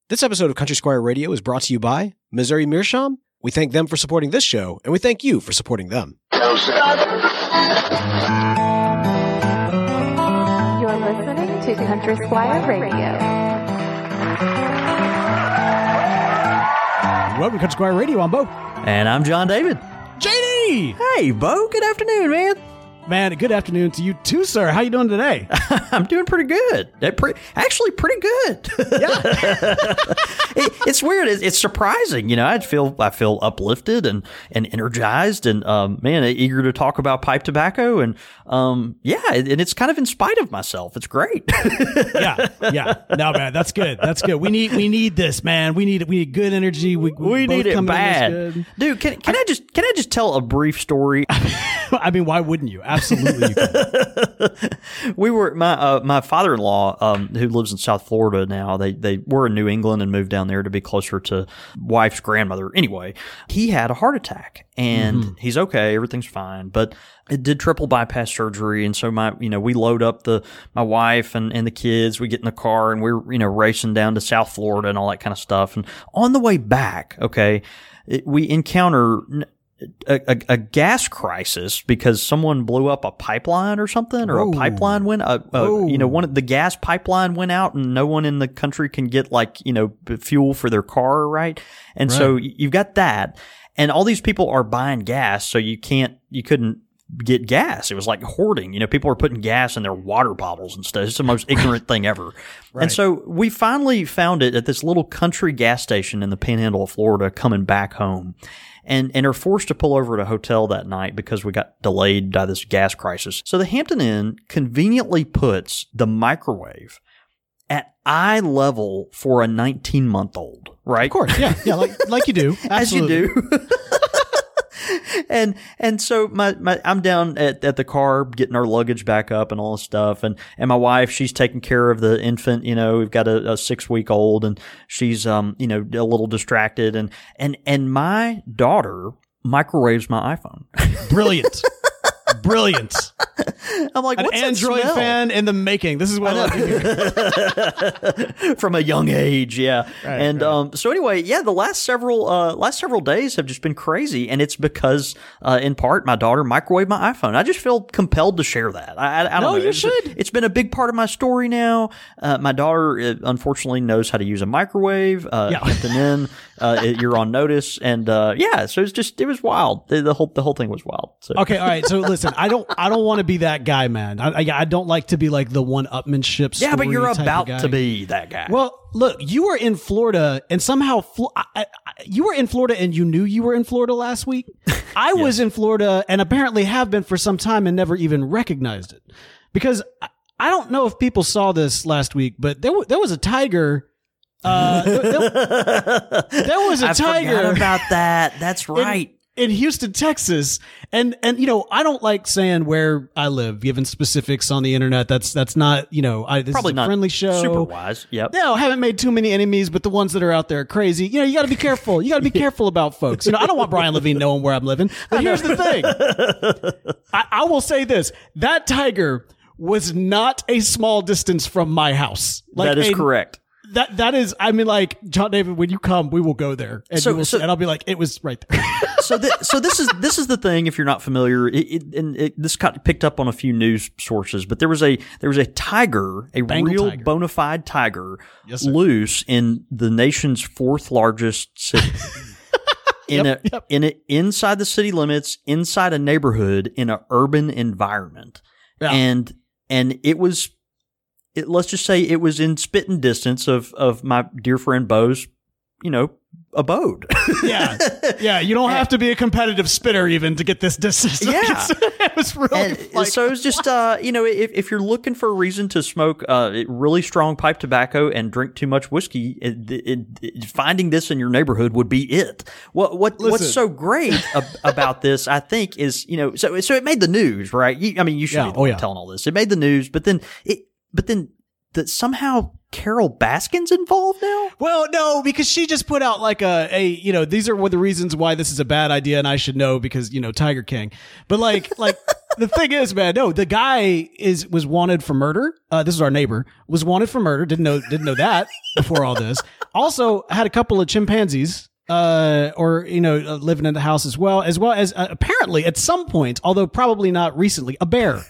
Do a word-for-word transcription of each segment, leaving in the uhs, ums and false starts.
This episode of Country Squire Radio is brought to you by Missouri Meerschaum. We thank them for supporting this show, and we thank you for supporting them. You're listening to Country Squire Radio. Welcome to Country Squire Radio. I'm Bo. And I'm John David. J D! Hey, Bo. Good afternoon, man. Man, good afternoon to you too, sir. How you doing today? I'm doing pretty good. Pre- actually, pretty good. Yeah. it, it's weird. It's, it's surprising. You know, I feel I feel uplifted and, and energized and, um, man, eager to talk about pipe tobacco. And, um, yeah, and it's kind of in spite of myself. It's great. yeah. Yeah. No, man, that's good. That's good. We need we need this, man. We need we need good energy. We, we, we need it bad. Good. Dude, can, can I, I just can I just tell a brief story? I mean, why wouldn't you? Absolutely, you can. We were my uh, my father-in-law, um, who lives in South Florida now. They they were in New England and moved down there to be closer to wife's grandmother. Anyway, he had a heart attack, and mm-hmm. he's okay. Everything's fine, but it did triple bypass surgery, and so my you know we load up the my wife and, and the kids. We get in the car and we're you know racing down to South Florida and all that kind of stuff. And on the way back, okay, it, we encounter A, a, a gas crisis because someone blew up a pipeline or something, or Whoa. a pipeline went, uh, uh, you know, one of the gas pipeline went out, and no one in the country can get like you know fuel for their car, right? And right. so you've got that, and all these people are buying gas, so you can't, you couldn't get gas. It was like hoarding. You know, people are putting gas in their water bottles and stuff. It's the most ignorant thing ever. Right. And so we finally found it at this little country gas station in the Panhandle of Florida, coming back home. And and are forced to pull over at a hotel that night because we got delayed by this gas crisis. So the Hampton Inn conveniently puts the microwave at eye level for a nineteen-month-old, right? Of course, yeah, yeah, like like you do, absolutely. As you do. And and so my, my I'm down at, at the car getting our luggage back up and all this stuff, and, and my wife, she's taking care of the infant. You know, we've got a, a six week old, and she's um you know a little distracted, and and and my daughter microwaves my iPhone. Brilliant. Brilliant. I'm like, an what's Android that smell? fan in the making. This is what I, I love to hear. From a young age, yeah. Right, and right. um, so anyway, yeah, the last several uh, last several days have just been crazy, and it's because, uh, in part, my daughter microwaved my iPhone. I just feel compelled to share that. I, I, I don't no, know. you it's, should. It's been a big part of my story now. Uh, my daughter, uh, unfortunately, knows how to use a microwave. Uh, yeah. Hampton Inn, uh, it, you're on notice, and uh, yeah, so it's just it was wild. The, the whole the whole thing was wild. So. Okay, all right. So listen, I don't I don't want to be that guy, man. I, I I don't like to be like the one-upmanship story. Yeah, but you're type of about guy. to be that guy. Well, look, you were in Florida, and somehow Flo- I, I, you were in Florida, and you knew you were in Florida last week. I yes. was in Florida, and apparently have been for some time, and never even recognized it, because I, I don't know if people saw this last week, but there w- there was a tiger. Uh, there, there, there was a I tiger forgot about that. That's right. In, in Houston, Texas, and and you know I don't like saying where I live, given specifics on the internet. That's that's not you know I, this Probably is a not friendly show. Super wise. Yep. No, haven't made too many enemies, but the ones that are out there are crazy. You know, you got to be careful. You got to be careful about folks. You know, I don't want Brian Levine knowing where I'm living. But here's the thing. I, I will say this: that tiger was not a small distance from my house. Like that is a, correct. That that is, I mean, like John David, when you come, we will go there, and So- you will, so- and I'll be like, it was right there. so, th- so this is this is the thing. If you're not familiar, it, it, and it, this got picked up on a few news sources. But there was a there was a tiger, a Bengal real tiger. bona fide tiger, Yes, sir. loose in the nation's fourth largest city. In Yep, a yep. in a inside the city limits, inside a neighborhood, in an urban environment, Yeah. and and it was. It, let's just say it was in spitting distance of, of my dear friend Bo's, you know, abode. Yeah, yeah. You don't have to be a competitive spitter even to get this distance. Yeah. It was really And like, so it's just, uh, you know, if, if you're looking for a reason to smoke uh, really strong pipe tobacco and drink too much whiskey, it, it, it, finding this in your neighborhood would be it. What what Listen. what's so great ab- about this, I think, is, you know, so so it made the news, right? You, I mean, you should Yeah. be the Oh, one yeah. telling all this. It made the news, but then it, but then that somehow Carol Baskin's involved now? Well, no, because she just put out like a, a, you know, these are one of the reasons why this is a bad idea and I should know because, you know, Tiger King. But like, like, the thing is, man, no, the guy is was wanted for murder. Uh, this is our neighbor was wanted for murder. Didn't know didn't know that before all this. Also had a couple of chimpanzees. Uh, or, you know, uh, living in the house as well, as well as uh, apparently at some point, although probably not recently, a bear.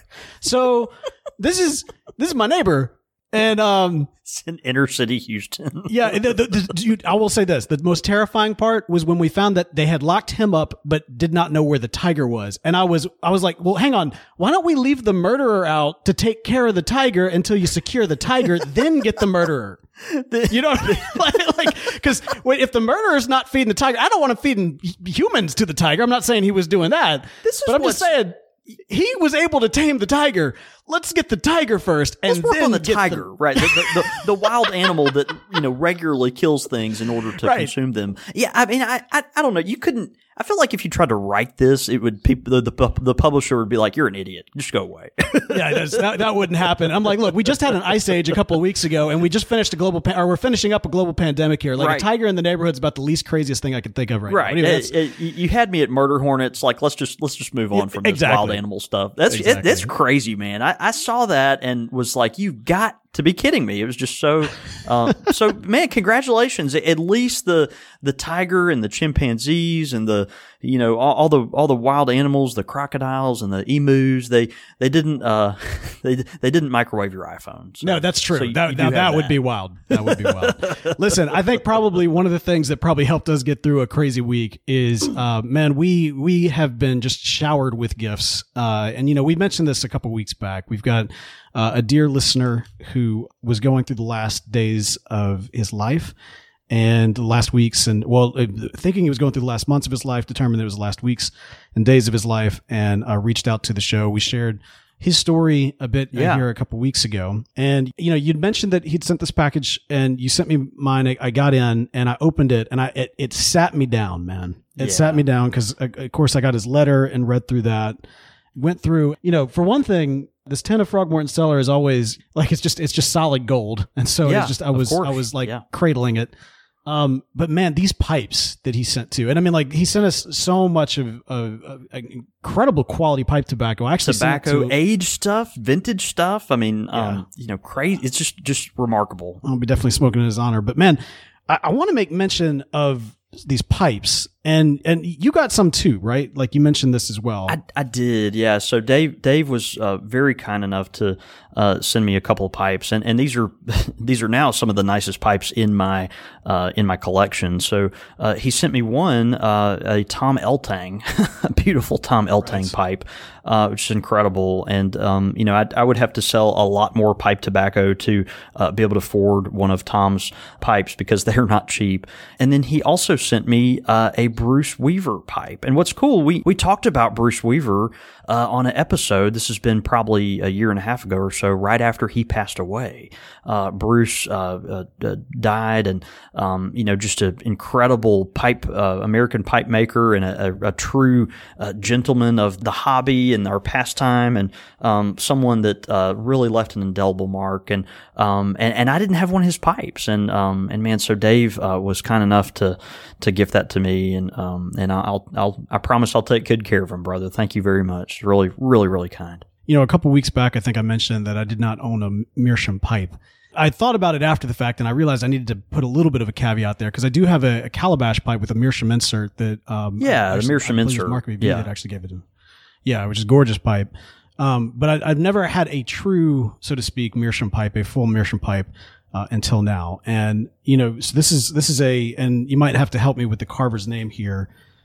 So this is, this is my neighbor. And, um, it's in inner city Houston. yeah. The, the, the, dude, I will say this. The most terrifying part was when we found that they had locked him up, but did not know where the tiger was. And I was, I was like, well, hang on. Why don't we leave the murderer out to take care of the tiger until you secure the tiger, then get the murderer? You know what I mean? like, like, cause if the murderer's not feeding the tiger, I don't want him feeding humans to the tiger. I'm not saying he was doing that, this is but I'm just saying he was able to tame the tiger. Let's get the tiger first, and Let's work then on the get tiger, the- right? The, the, the, the wild animal that you know regularly kills things in order to Right. consume them. Yeah, I mean, I, I, I don't know. You couldn't. I feel like if you tried to write this, it would people the the, the publisher would be like, "You're an idiot. Just go away." yeah, that's, that, that wouldn't happen. I'm like, look, we just had an ice age a couple of weeks ago, and we just finished a global, pa- or we're finishing up a global pandemic here. Like Right. a tiger in the neighborhood is about the least craziest thing I could think of right, Right. now. Anyway, It- it- you had me at murder hornets. Like, let's just let's just move on from this exactly. wild animal stuff. That's it, Exactly. that's crazy, man. I, I saw that and was like, you got to be kidding me. It was just so um, so man, congratulations. At least the the tiger and the chimpanzees and the you know all, all the all the wild animals, the crocodiles and the emus, they they didn't uh they they didn't microwave your iPhone. So, No, that's true. so you- that you do now, have that would be wild. That would be wild. Listen, I think probably one of the things that probably helped us get through a crazy week is, uh, man, we we have been just showered with gifts. Uh, and you know, we mentioned this a couple weeks back. We've got uh, a dear listener who was going through the last days of his life. And the last weeks and well, uh, thinking he was going through the last months of his life, determined it was the last weeks and days of his life, and uh, reached out to the show. We shared his story a bit uh, Yeah. here a couple weeks ago. And, you know, you'd mentioned that he'd sent this package and you sent me mine. I, I got in and I opened it and I, it, it sat me down, man. It Yeah. sat me down because, uh, of course, I got his letter and read through that, went through, you know, for one thing, this tin of Frogmorton Cellar is always like, it's just, it's just solid gold. And so Yeah, it's just, I of was, course. I was like Yeah. cradling it. Um, but man, these pipes that he sent to, and I mean, like he sent us so much of, of, of incredible quality pipe tobacco. I actually sent it Tobacco, to- age stuff, vintage stuff. I mean, um, you know, crazy. It's just just remarkable. I'll be definitely smoking in his honor. But man, I, I want to make mention of these pipes, and and you got some too, right? Like you mentioned this as well. I, I did, yeah. So Dave Dave was uh, very kind enough to uh, send me a couple of pipes, and, and these are these are now some of the nicest pipes in my uh, in my collection. So uh, he sent me one, uh, a Tom Eltang, a beautiful Tom Eltang Right. pipe, uh, which is incredible. And um, you know, I, I would have to sell a lot more pipe tobacco to uh, be able to afford one of Tom's pipes because they're not cheap. And then he also sent me uh, a Bruce Weaver pipe. And what's cool, we we talked about Bruce Weaver uh, on an episode. This has been probably a year and a half ago or so, right after he passed away. Uh, Bruce uh, uh, uh, died, and um, you know, just an incredible pipe, uh, American pipe maker, and a, a, a true uh, gentleman of the hobby and our pastime, and um, someone that uh, really left an indelible mark. And um, and and I didn't have one of his pipes, and um, and man, so Dave uh, was kind enough to to gift that to me, and um, and I'll I'll I promise I'll take good care of him, brother. Thank you very much. Really, really, really kind. You know, a couple weeks back, I think I mentioned that I did not own a Meerschaum pipe. I thought about it after the fact, and I realized I needed to put a little bit of a caveat there because I do have a, a calabash pipe with a Meerschaum insert that, um, Yeah, the actually, Meerschaum I believe insert. Mark McVie Yeah. that actually gave it to him. Yeah, which is a gorgeous pipe. Um, but I, I've never had a true, so to speak, Meerschaum pipe, a full Meerschaum pipe. Uh, until now. And, you know, so this is, this is a, and you might have to help me with the carver's name here.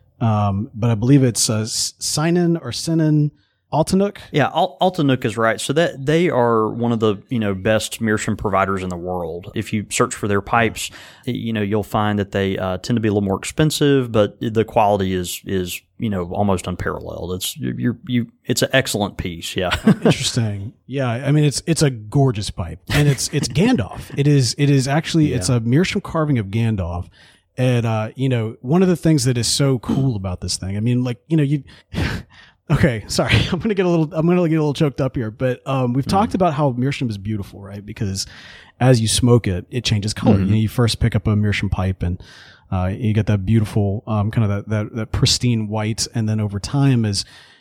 Um, but I believe it's, uh, Sinan or Sinan Altanuk. Yeah, Al- Altanuk is right. So that they are one of the you know best Meerschaum providers in the world. If you search for their pipes, you know you'll find that they uh, tend to be a little more expensive, but the quality is is you know almost unparalleled. It's you you it's an excellent piece. Yeah, Interesting. Yeah, I mean it's it's a gorgeous pipe, and it's it's Gandalf. It is it is actually it's a Meerschaum carving of Gandalf. And uh, you know, one of the things that is so cool about this thing, I mean, like you know, you. Okay, sorry. I'm gonna get a little. I'm gonna get a little choked up here, but um, we've mm. talked about how Meerschaum is beautiful, right? Because as you smoke it, it changes color. Mm-hmm. You know, you first pick up a Meerschaum pipe, and uh, you get that beautiful, um, kind of that, that that pristine white, and then over time, as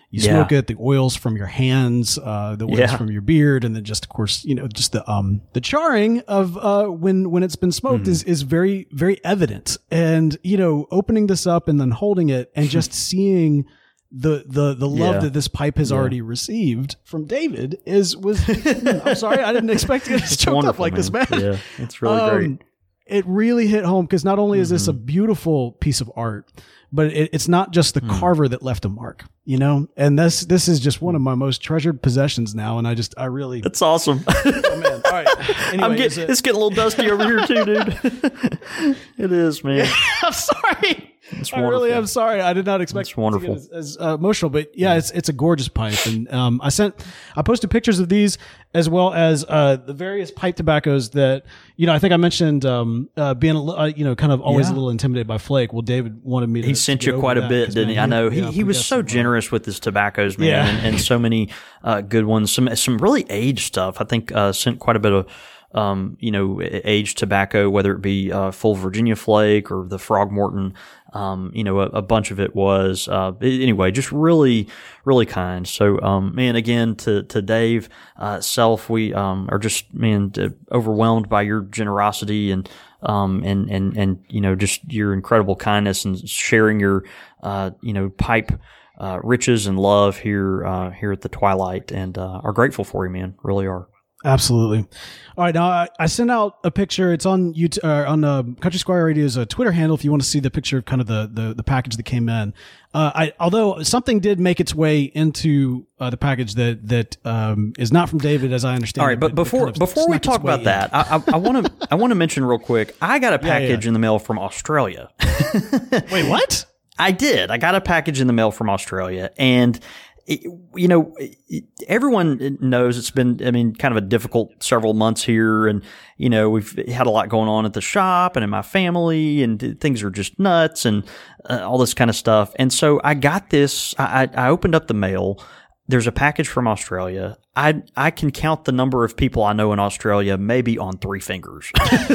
you Yeah. smoke it, the oils from your hands, uh, the oils Yeah. from your beard, and then just of course, you know, just the um the charring of uh when when it's been smoked Mm. is is very very evident. And you know, opening this up and then holding it and just seeing the the the love Yeah. that this pipe has Yeah. already received from David is was I'm sorry, I didn't expect to get It's choked up wonderful, like this, man. Yeah, it's really Um, great. It really hit home because not only is this a beautiful piece of art, but it, it's not just the carver that left a mark, you know. And this this is just one of my most treasured possessions now, and I just I really That's awesome. oh man. All right, anyway, I'm is getting, it- it's getting a little dusty over here too, dude. It is, man. I'm sorry. It's I really wonderful. am sorry. I did not expect It's it to wonderful. get as, as uh, emotional, but yeah, it's it's a gorgeous pipe, and um, I sent I posted pictures of these as well as uh, the various pipe tobaccos that you know. I think I mentioned um, uh, being a li- uh, you know kind of always Yeah. a little intimidated by flake. Well, David wanted me to. He to sent get you over quite a that, bit, 'cause, didn't man, he? I know he, yeah, he was got so some, uh, generous with his tobaccos, man, Yeah. and, and so many uh, good ones. Some some really aged stuff. I think uh, sent quite a bit of um, you know aged tobacco, whether it be uh, full Virginia Flake or the Frogmorton. Um, you know, a, a bunch of it was uh, anyway, just really, really kind. So, um, man, again to to Dave uh, Self, we um, are just man uh, overwhelmed by your generosity and. Um, and, and, and, you know, just your incredible kindness and sharing your, uh, you know, pipe, uh, riches and love here, uh, here at the Twilight, and, uh, are grateful for you, man. Really are. Absolutely. All right, now I, I sent out a picture. It's on YouTube, uh, on uh, Country Squire Radio's uh, Twitter handle. If you want to see the picture of kind of the the, the package that came in, uh, I although something did make its way into uh, the package that that um, is not from David, as I understand. All right, it, but before kind of before we snuck its talk way about in. that, I I want to I want to mention real quick. I got a Yeah, package yeah. in the mail from Australia. Wait, what? I did. I got a package in the mail from Australia, and it, you know, it, everyone knows it's been, I mean, kind of a difficult several months here, and you know, we've had a lot going on at the shop and in my family, and things are just nuts, and uh, all this kind of stuff. And so I got this. I, I I opened up the mail. There's a package from Australia. I I can count the number of people I know in Australia maybe on three fingers.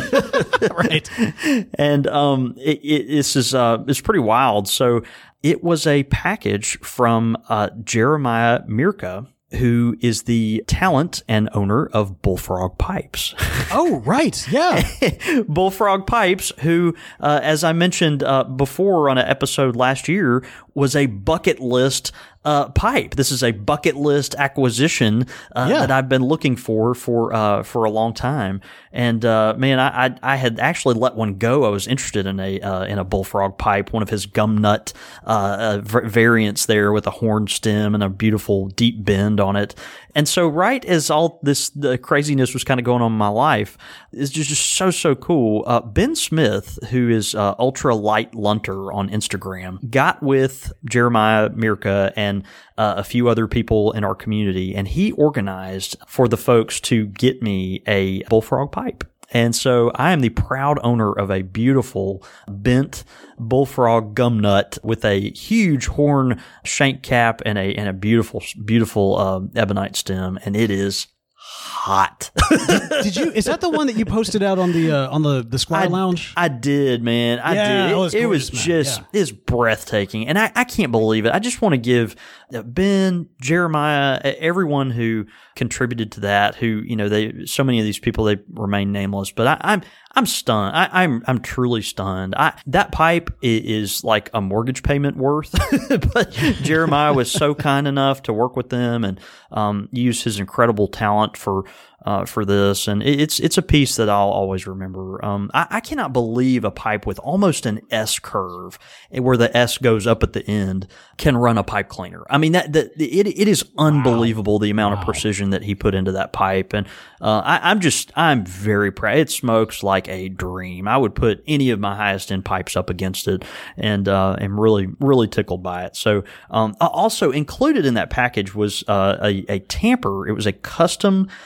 Right. And um, it, it, this is uh, it's pretty wild. So it was a package from uh, Jeremiah Mirka, who is the talent and owner of Bullfrog Pipes. Oh, right. Yeah. Bullfrog Pipes, who, uh, as I mentioned uh, before on an episode last year, was a bucket list uh, pipe. This is a bucket list acquisition uh, Yeah. that I've been looking for for uh, for a long time. And uh, man, I, I I had actually let one go. I was interested in a uh, in a Bullfrog pipe, one of his gum nut uh, uh, v- variants there with a horn stem and a beautiful deep bend on it. And so, right as all this the craziness was kind of going on in my life, it's just, just so so cool. Uh, Ben Smith, who is uh, Ultra Light Lunter on Instagram, got with Jeremiah Mirka and uh, a few other people in our community, and he organized for the folks to get me a Bullfrog pipe. And so I am the proud owner of a beautiful bent Bullfrog gum nut with a huge horn shank cap and a and a beautiful beautiful uh, ebonite stem, and it is hot. Did you? Is that the one that you posted out on the uh, on the the Squire I, Lounge? I did, man. I Yeah, did. it was It, it was gorgeous, man. just, Yeah. it's breathtaking. And I, I can't believe it. I just want to give Ben, Jeremiah, everyone who contributed to that, who, you know, they, so many of these people, they remain nameless, but I, I'm, I'm stunned. I, I'm, I'm truly stunned. I, that pipe i- is like a mortgage payment worth, but Jeremiah was so kind enough to work with them and, um, use his incredible talent for, uh, for this. And it- it's, it's a piece that I'll always remember. Um, I, I cannot believe a pipe with almost an S curve where the S goes up at the end can run a pipe cleaner. I mean, that, that it, it is unbelievable the amount of precision that he put into that pipe. And, uh, I, I'm just, I'm very proud. It smokes like a dream. I would put any of my highest end pipes up against it, and, uh, am really, really tickled by it. So, um, also included in that package was, uh, a, a tamper. It was a custom leaf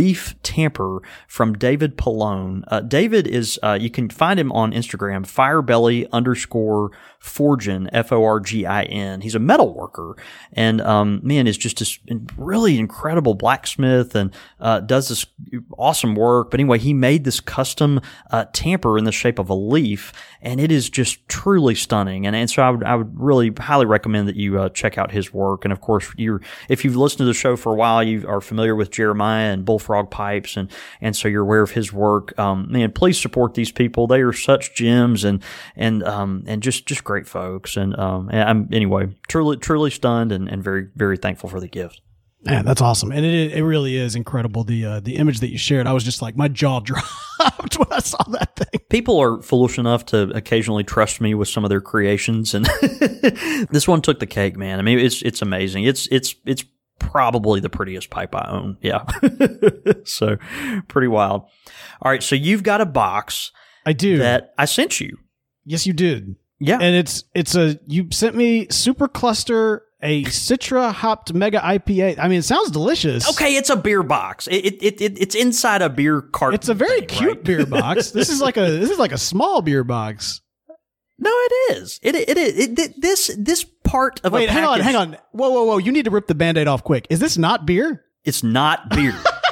leaf tamper from David Pallone. Uh, David is, uh, you can find him on Instagram, firebelly underscore forgin, F O R G I N. He's a metal worker and, um, man, is just this really incredible blacksmith and, uh, does this awesome work. But anyway, he made this custom, uh, tamper in the shape of a leaf and it is just truly stunning. And, and so I would, I would really highly recommend that you, uh, check out his work. And of course, you're, if you've listened to the show for a while, you are familiar with Jeremiah and Bullfrog Pipes. And, and so you're aware of his work. Um, man, please support these people. They are such gems and, and, um, and just, just great folks. And, um, and I'm anyway, truly, truly stunned and, and very, very thankful for the gift. Man, that's awesome. And it it really is incredible. The uh, the image that you shared, I was just like, my jaw dropped when I saw that thing. People are foolish enough to occasionally trust me with some of their creations. And this one took the cake, man. I mean, it's, it's amazing. It's, it's, it's probably the prettiest pipe I own. Yeah. So pretty wild. All right. So you've got a box. I do. That I sent you. Yes, you did. Yeah. And it's, it's a, you sent me Super Cluster, a Citra hopped mega I P A. I mean, it sounds delicious. Okay, it's a beer box. It it, it it's inside a beer carton. It's a very thing, cute right? beer box. This is like a this is like a small beer box. No, it is. It it is. It, it, this this part of Wait, a hang on, package, hang on. Whoa, whoa, whoa! You need to rip the Band-Aid off quick. Is this not beer? It's not beer.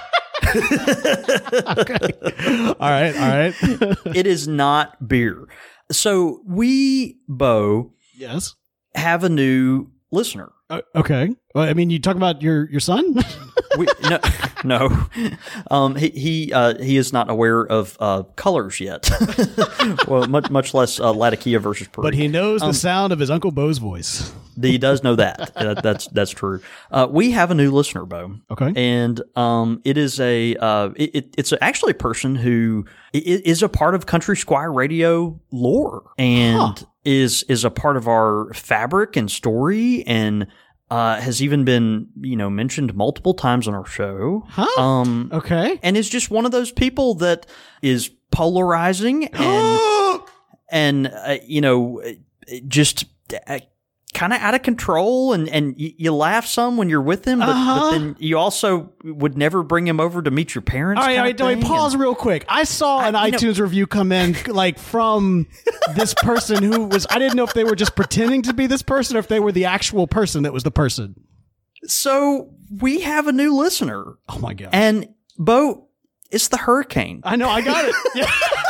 Okay. All right, all right. It is not beer. So we, Bo, Yes. have a new listener. Uh, okay. Well, I mean, you talk about your your son? We, no, no. Um, he he uh, he is not aware of uh, colors yet. Well, much much less uh, Latakia versus Peru. But he knows Um, the sound of his Uncle Bo's voice. He does know that. Uh, that's that's true. Uh, we have a new listener, Bo. Okay. And um, it is a uh, it, it, it's actually a person who i- is a part of Country Squire Radio lore and Huh. is is a part of our fabric and story and uh, has even been you know mentioned multiple times on our show. Huh? Um, Okay. and is just one of those people that is polarizing and and uh, you know just uh, kind of out of control and and you, you laugh some when you're with him but, Uh-huh. but then you also would never bring him over to meet your parents. All right, kind all of right, wait, thing. pause And- real quick. I saw an I- you know- iTunes review come in like from this person who was, I didn't know if they were just pretending to be this person or if they were the actual person that was the person. so we have a new listener Oh my God. and Bo, it's the Hurricane. I know, I got it. Yeah.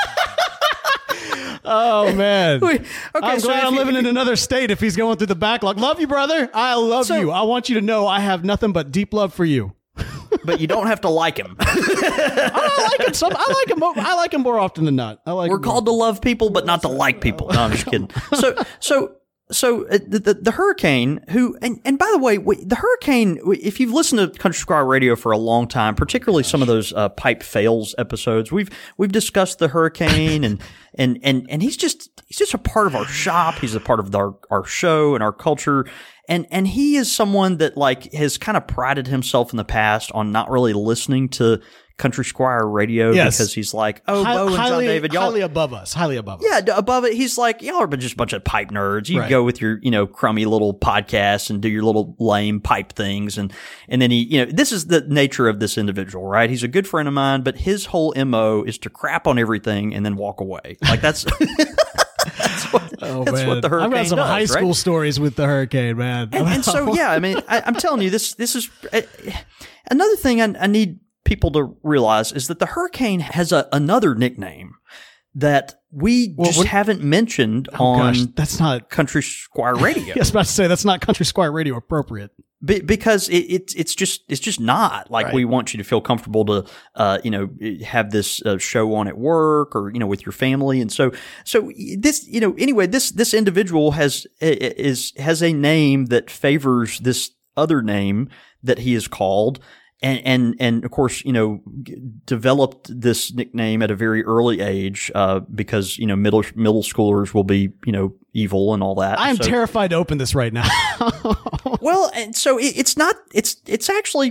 Oh man. Wait, okay, I'm so glad if I'm you- living in another state if he's going through the backlog. Love you, brother. I love So- you. I want you to know I have nothing but deep love for you. but you don't have to like him. I like him. Some, I like him. more- I like him more often than not. I like. We're him more. called to love people, but not to like people. No, I'm just kidding. So, so, so uh, the, the the Hurricane, who, and, and by the way, we, the Hurricane, we- if you've listened to Country Squire Radio for a long time, particularly some of those uh, pipe fails episodes, we've we've discussed the Hurricane, and and and and he's just he's just a part of our shop. He's a part of our our show and our culture. And and he is someone that like has kind of prided himself in the past on not really listening to Country Squire Radio Yes. because he's like, oh, Hi- Bo and John highly, David, y'all, highly above us. Highly above us. yeah, d- above it, he's like, y'all are just a bunch of pipe nerds. You Right. go with your, you know, crummy little podcasts and do your little lame pipe things. And, and then he, you know, this is the nature of this individual, right? He's a good friend of mine, but his whole M O is to crap on everything and then walk away. Like that's, that's what, Oh, that's man. what the Hurricane I've got some does, high right? school stories with the Hurricane, man. And, and so, yeah, I mean, I, I'm telling you, this this is uh, another thing I, I need people to realize is that the Hurricane has a, another nickname that we Well, just what- haven't mentioned Oh, on gosh, that's not. Country Squire Radio. I was about to say that's not Country Squire Radio appropriate. Be- because it, it's it's just it's just not like Right. we want you to feel comfortable to uh, you know have this uh, show on at work or you know with your family and so so this you know anyway this this individual has is has a name that favors this other name that he is called. And, and, and of course, you know, g- developed this nickname at a very early age, uh, because, you know, middle, middle schoolers will be, you know, evil and all that. I am So- terrified to open this right now. Well, and so it, it's not, it's, it's actually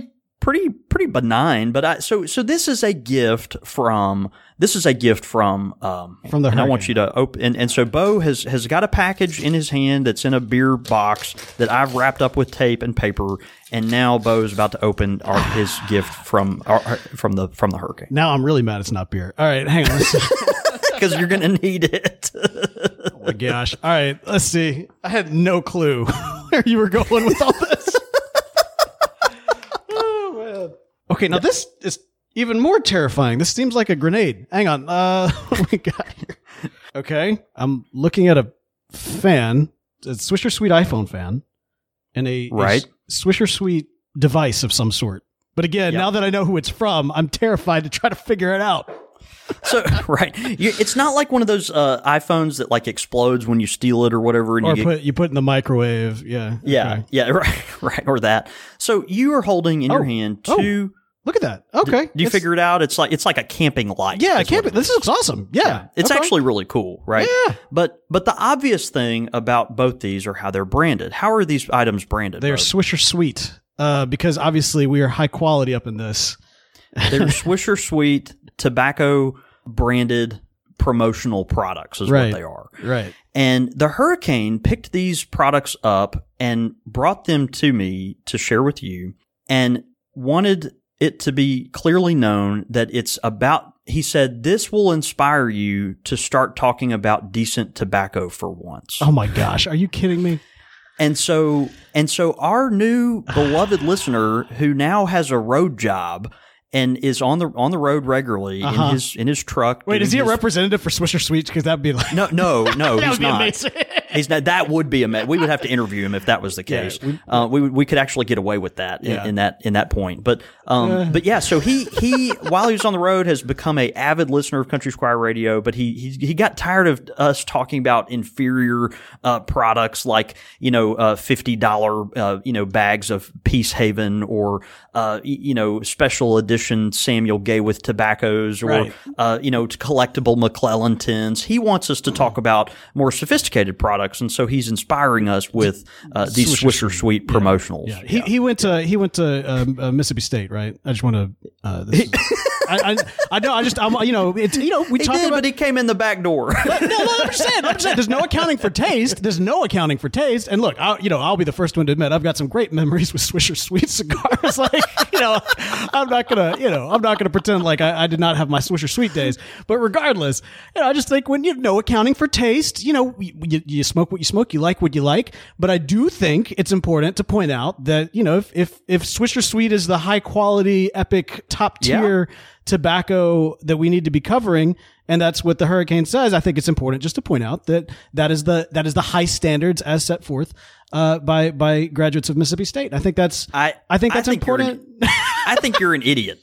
pretty pretty benign. But I so so this is a gift from this is a gift from um from the and Hurricane. I want you to open and, and so Bo has has got a package in his hand that's in a beer box that I've wrapped up with tape and paper, and now Bo is about to open our, his gift from our, from the from the Hurricane. Now I'm really mad it's not beer. All right, hang on. Let's see. Because you're gonna need it. Oh my gosh. All right, let's see. I had no clue where you were going with all this. Oh man. Okay, now this is even more terrifying. This seems like a grenade. Hang on. Uh, what do we got here? Okay, I'm looking at a fan, a Swisher Sweet iPhone fan, and a, Right. a Swisher Sweet device of some sort. But again, Yep. now that I know who it's from, I'm terrified to try to figure it out. So right, you, it's not like one of those uh, iPhones that like explodes when you steal it or whatever. And Or you get, put you put in the microwave. Yeah. yeah, okay. yeah, right, right, or that. So you are holding in Oh. your hand Oh. two. Look at that. Okay. Do you It's- figure it out? It's like it's like a camping light. Yeah, I is can't. what it This is. looks awesome. Yeah, It's Okay. actually really cool, right? Yeah. But but the obvious thing about both these are how they're branded. How are these items branded? They're Bo? Swisher Sweet uh, because obviously we are high quality up in this. They're Swisher Sweet tobacco branded promotional products is Right. what they are. Right. And the Hurricane picked these products up and brought them to me to share with you and wanted it to be clearly known that it's about, he said, this will inspire you to start talking about decent tobacco for once. Oh my gosh, are you kidding me? And so, and so our new beloved listener who now has a road job and is on the on the road regularly Uh-huh. in his in his truck. Wait, doing is he a his- representative for Swisher Sweets? Because that'd be like No, no, no, that he's would be not. amazing. He's not. That would be a. Ma- we would have to interview him if that was the Yeah, case. we- uh, we would- we could actually get away with that in, Yeah. in that in that point. But um, but yeah. So he he while he was on the road has become a avid listener of Country Squire Radio. But he he he got tired of us talking about inferior uh, products like you know uh, fifty dollar uh, you know bags of Peace Haven or uh, y- you know special edition Samuel Gayworth tobaccos or Right. uh, you know collectible McClellan tins. He wants us to talk about more sophisticated products, and so he's inspiring us with uh, these Swisher Swisher Sweet promotionals. Yeah, he he went to he went to um, uh, Mississippi State, right? I just want to. Uh, this is, I, I I know I just I'm you know it's you know we He talk did, about but he came in the back door. no, no, I'm just saying. I'm just saying. There's no accounting for taste. There's no accounting for taste. And look, I'll, you know, I'll be the first one to admit I've got some great memories with Swisher Sweet cigars. Like, you know, I'm not gonna, you know, I'm not gonna pretend like I, I did not have my Swisher Sweet days. But regardless, you know, I just think when you have no accounting for taste, you know, you, you, you smoke what you smoke, you like what you like. But I do think it's important to point out that you know, if if if Swisher Sweet is the high quality, epic, top tier tobacco that we need to be covering, and that's what the Hurricane says, I think it's important just to point out that that is the that is the high standards as set forth uh, by by graduates of Mississippi State. I think that's I, I think that's you're important. an- I think you're an idiot.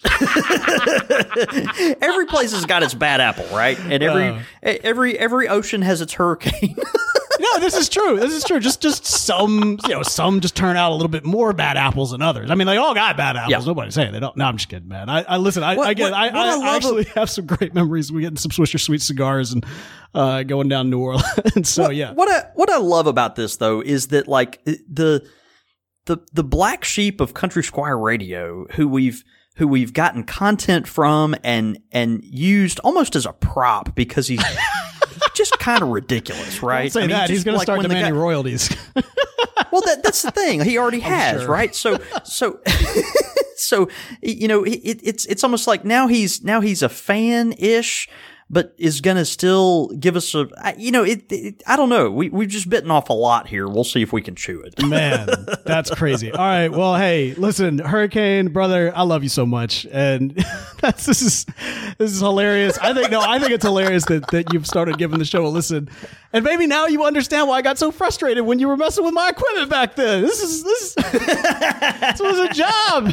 Every place has got its bad apple, right? And every Uh. every every ocean has its hurricane. No, this is true. This is true. Just just some you know some just turn out a little bit more bad apples than others. I mean, they all got bad apples. Yeah. Nobody's saying they don't. No, I'm just kidding, man. I, I listen. I, What- I get. what- I, what I I, love I actually have some great memories. We getting some Swisher Sweet cigars and uh, going down New Orleans. And so what, yeah, What I what I love about this though is that like the the the black sheep of Country Squire Radio, who we've who we've gotten content from and and used almost as a prop because he's just kind of ridiculous, right? Don't say I mean, that. just He's going to like start when the demanding guy- royalties. Well, that that's the thing. He already has, sure. right? So so so you know, it, it's it's almost like now he's now he's a fan ish. But is going to still give us a, I- you know, it, it. I don't know. We we've just bitten off a lot here. We'll see if we can chew it. Man, that's crazy. All right. Well, hey, listen, Hurricane brother, I love you so much, and that's this is this is hilarious. I think no, I think it's hilarious that that you've started giving the show a listen, and maybe now you understand why I got so frustrated when you were messing with my equipment back then. This is this this was a job.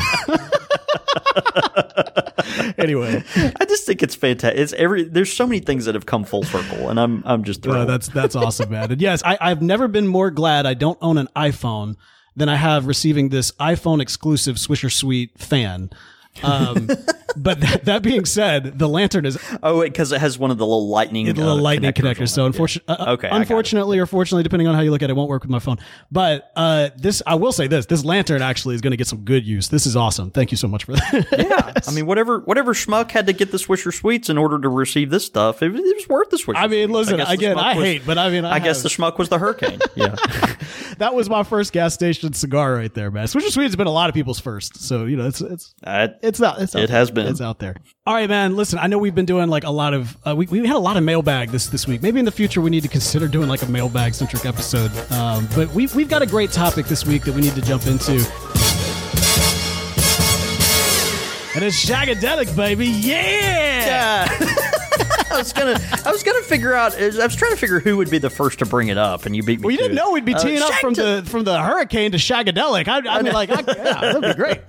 Anyway, I just think it's fantastic. It's every there's so many things that have come full circle, and I'm I'm just no, thrilled. that's that's awesome, man. And yes, I, I've never been more glad I don't own an iPhone than I have receiving this iPhone exclusive Swisher Sweet fan. Um, but that, that being said, the lantern is oh, because it has one of the little lightning, the little uh, lightning connectors. connectors. So unfortunately, yeah. uh, okay, unfortunately or fortunately, depending on how you look at it, it won't work with my phone. But uh, this, I will say this: this lantern actually is going to get some good use. This is awesome. Thank you so much for that. Yeah, I mean, whatever whatever schmuck had to get the Swisher Sweets in order to receive this stuff, it, it was worth the Swisher. I mean, Sweets. listen, I again, I was, hate, but I mean, I, I guess have. the schmuck was the hurricane. Yeah, That was my first gas station cigar right there, man. Swisher Sweets has been a lot of people's first, so you know, it's it's uh, it's not. It's out it there. has been. It's out there. All right, man. Listen, I know we've been doing like a lot of uh, we we had a lot of mailbag this this week. Maybe in the future we need to consider doing like a mailbag centric episode. Um, but we we've got a great topic this week that we need to jump into. And it's Shagadelic, baby. Yeah. yeah. I was gonna, I was gonna figure out. I was trying to figure who would be the first to bring it up, and you beat me. Well, you to didn't it. know we'd be teeing uh, up from the from the hurricane to Shagadelic. I, I mean, like, I, yeah, that'd be great.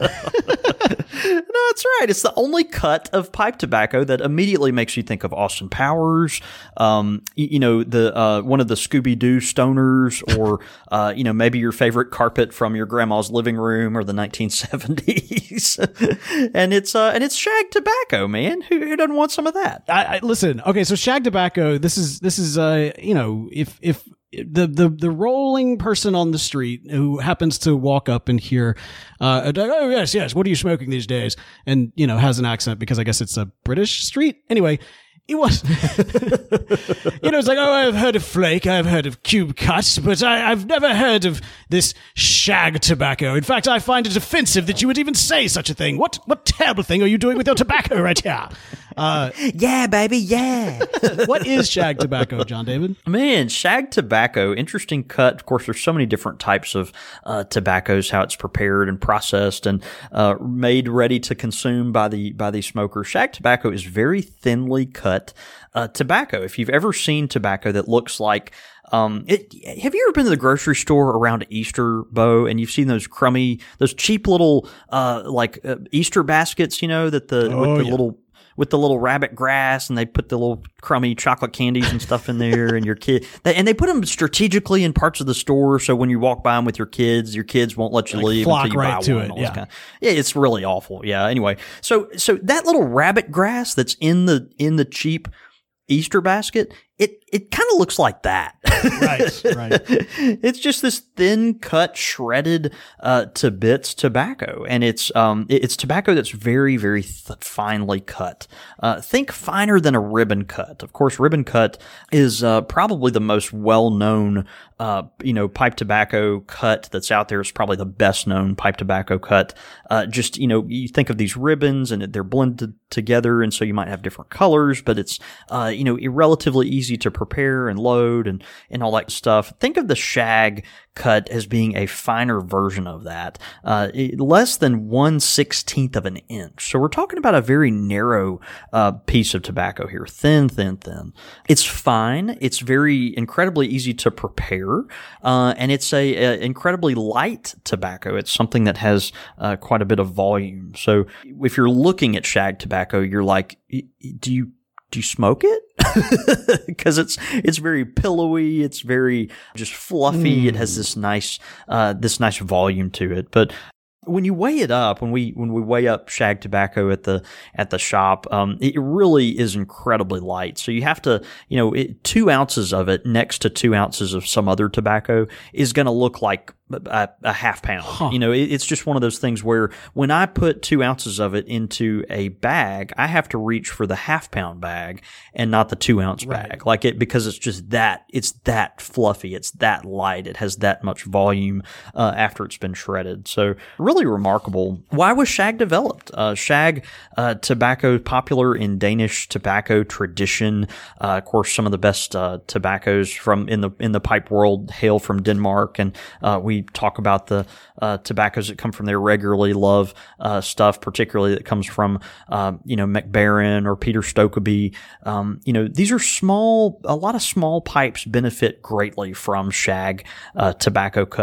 No, that's right. It's the only cut of pipe tobacco that immediately makes you think of Austin Powers. Um, you, you know, the uh, one of the Scooby Doo stoners, or uh, you know, maybe your favorite carpet from your grandma's living room or the nineteen seventies. And it's uh, and it's shag tobacco, man. Who, who doesn't want some of that? I, I listen. Okay, so shag tobacco. This is this is uh, you know, if if the the the rolling person on the street who happens to walk up and hear, uh, oh yes yes, what are you smoking these days? And you know, has an accent because I guess it's a British street. Anyway. He was, you know, it's like, oh, I've heard of flake, I've heard of cube cut, but I, I've never heard of this shag tobacco. In fact, I find it offensive that you would even say such a thing. What what terrible thing are you doing with your tobacco right here? Uh, yeah, baby, yeah. What is shag tobacco, John David? Man, shag tobacco, interesting cut. Of course, there's so many different types of uh, tobaccos, how it's prepared and processed and uh, made ready to consume by the by the smoker. Shag tobacco is very thinly cut uh, tobacco. If you've ever seen tobacco that looks like Um, it, have you ever been to the grocery store around Easter, Bo, and you've seen those crummy, those cheap little, uh, like uh, Easter baskets, you know, that the, Oh, with the yeah. little, with the little rabbit grass, and they put the little crummy chocolate candies and stuff in there, and your kid, they, and they put them strategically in parts of the store, so when you walk by them with your kids, your kids won't let you Like leave flock until you right buy to one. it, and all this yeah. kind of- yeah, it's really awful. Yeah. Anyway, so so that little rabbit grass that's in the in the cheap Easter basket, it it kind of looks like that. Right, right. It's just this thin cut, shredded uh, to bits tobacco, and it's um it- it's tobacco that's very very th- finely cut. Uh, think finer than a ribbon cut. Of course, ribbon cut is uh, probably the most well known uh you know pipe tobacco cut that's out there. It's probably the best known pipe tobacco cut. Uh, just you know you think of these ribbons and they're blended together, and so you might have different colors, but it's uh you know relatively easy to prepare and load and and all that stuff. Think of the shag cut as being a finer version of that, uh, it- less than one sixteenth of an inch. So we're talking about a very narrow uh, piece of tobacco here, thin, thin, thin. It's fine. It's very incredibly easy to prepare, uh, and it's a, a incredibly light tobacco. It's something that has uh, quite a bit of volume. So if you're looking at shag tobacco, you're like, do you do you smoke it? Because it's it's very pillowy, it's very just fluffy. Mm. It has this nice uh, this nice volume to it. But when you weigh it up, when we when we weigh up shag tobacco at the at the shop, um, it really is incredibly light. So you have to, you know, it, two ounces of it next to two ounces of some other tobacco is going to look like a, a half pound. Huh. You know, it, it's just one of those things where when I put two ounces of it into a bag, I have to reach for the half pound bag and not the two ounce Right. bag, like it because it's just that it's that fluffy, it's that light, it has that much volume uh, after it's been shredded. So really remarkable. Why was shag developed? Uh, shag uh, tobacco popular in Danish tobacco tradition. Uh, of course, some of the best uh, tobaccos from in the in the pipe world hail from Denmark, and uh, we talk about the uh, tobaccos that come from there regularly. Love uh, stuff, particularly that comes from uh, you know Mac Baren or Peter Stokeby. Um, you know, these are small. A lot of small pipes benefit greatly from shag uh, tobacco cut.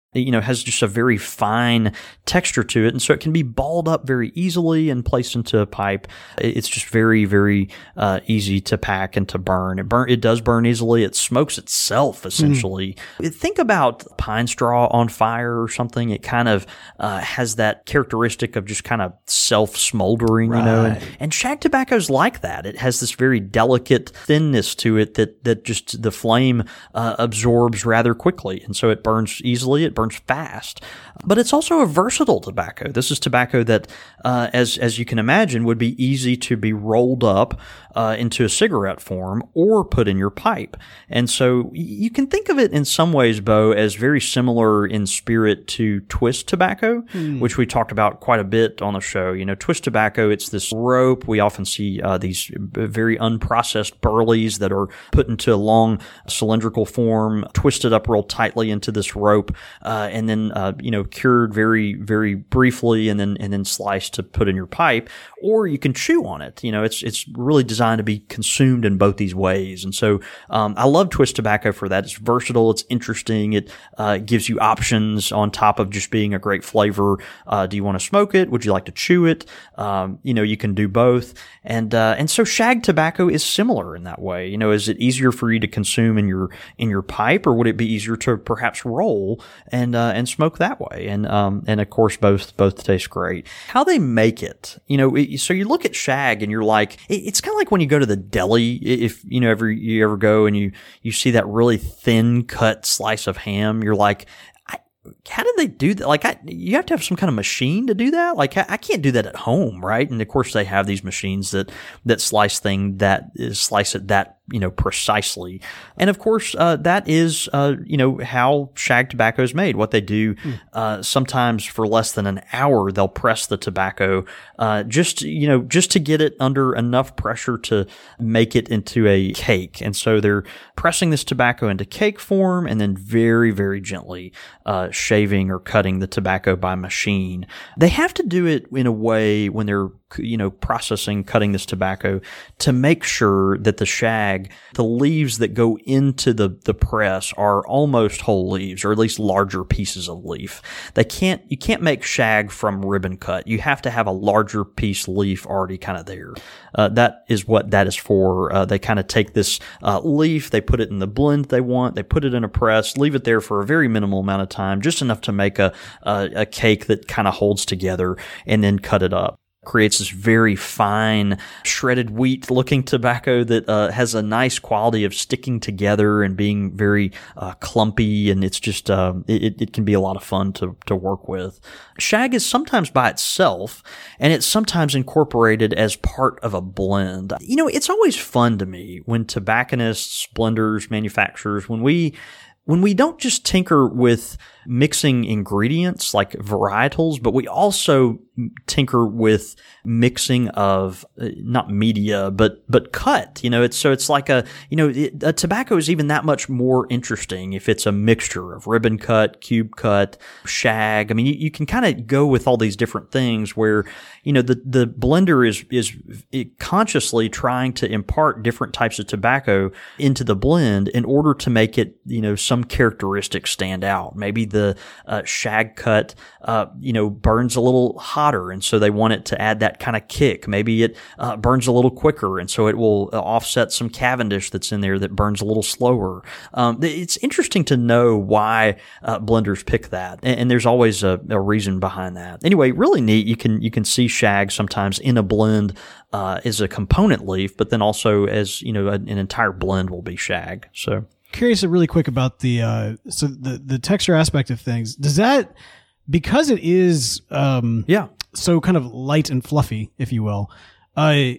you know, has just a very fine texture to it. And so it can be balled up very easily and placed into a pipe. It's just very, very uh, easy to pack and to burn. It burn, it does burn easily. It smokes itself, essentially. Mm. Think about pine straw on fire or something. It kind of uh, has that characteristic of just kind of self-smoldering, right. you know. And, and shag tobacco is like that. It has this very delicate thinness to it that, that just the flame uh, absorbs rather quickly. And so it burns easily. It burns fast. But it's also a versatile tobacco. This is tobacco that, uh, as as you can imagine, would be easy to be rolled up uh, into a cigarette form or put in your pipe. And so you can think of it in some ways, Bo, as very similar in spirit to twist tobacco, hmm. which we talked about quite a bit on the show. You know, twist tobacco, it's this rope. We often see uh, these very unprocessed burleys that are put into a long cylindrical form, twisted up real tightly into this rope, uh, and then, uh, you know, cured very, very briefly and then, and then sliced to put in your pipe, or you can chew on it. You know, it's, it's really designed to be consumed in both these ways. And so, um, I love twist tobacco for that. It's versatile. It's interesting. It, uh, gives you options on top of just being a great flavor. Uh, do you want to smoke it? Would you like to chew it? Um, you know, you can do both. And, uh, and so shag tobacco is similar in that way. You know, is it easier for you to consume in your, in your pipe, or would it be easier to perhaps roll and, uh, and smoke that way? And, um, and of course, both, both taste great. How they make it, you know, it, so you look at shag and you're like, it, it's kind of like when you go to the deli, if, you know, ever, you ever go and you, you see that really thin cut slice of ham, you're like, I, how did they do that? Like, I, you have to have some kind of machine to do that. Like, I, I can't do that at home, right? And of course, they have these machines that, that slice thing that is slice it that, you know, precisely. And of course, uh, that is, uh, you know, how shag tobacco is made. What they do, mm. uh, sometimes for less than an hour, they'll press the tobacco, uh, just, you know, just to get it under enough pressure to make it into a cake. And so they're pressing this tobacco into cake form and then very, very gently, uh, shaving or cutting the tobacco by machine. They have to do it in a way when they're, you know, processing, cutting this tobacco to make sure that the shag, the leaves that go into the, the press are almost whole leaves, or at least larger pieces of leaf. They can't, you can't make shag from ribbon cut. You have to have a larger piece leaf already kind of there. Uh, that is what that is for. Uh, they kind of take this uh, leaf, they put it in the blend they want, they put it in a press, leave it there for a very minimal amount of time, just enough to make a, a, a cake that kind of holds together, and then cut it up. Creates this very fine, shredded wheat looking tobacco that uh, has a nice quality of sticking together and being very uh, clumpy, and it's just uh, it, it can be a lot of fun to, to work with. Shag is sometimes by itself, and it's sometimes incorporated as part of a blend. You know, it's always fun to me when tobacconists, blenders, manufacturers, when we when we don't just tinker with mixing ingredients like varietals, but we also tinker with mixing of uh, not media, but but cut. You know, it's so it's like a you know it, a tobacco is even that much more interesting if it's a mixture of ribbon cut, cube cut, shag. I mean, you, you can kind of go with all these different things where you know the the blender is is consciously trying to impart different types of tobacco into the blend in order to make it you know some characteristics stand out. Maybe the uh, shag cut, uh, you know, burns a little hotter, and so they want it to add that kind of kick. Maybe it uh, burns a little quicker, and so it will uh, offset some Cavendish that's in there that burns a little slower. Um, it's interesting to know why uh, blenders pick that, and, and there's always a, a reason behind that. Anyway, really neat. You can you can see shag sometimes in a blend uh, as a component leaf, but then also as you know an, an entire blend will be shag. So. Curious really quick about the uh so the the texture aspect of things. Does that, because it is um yeah so kind of light and fluffy, if you will, uh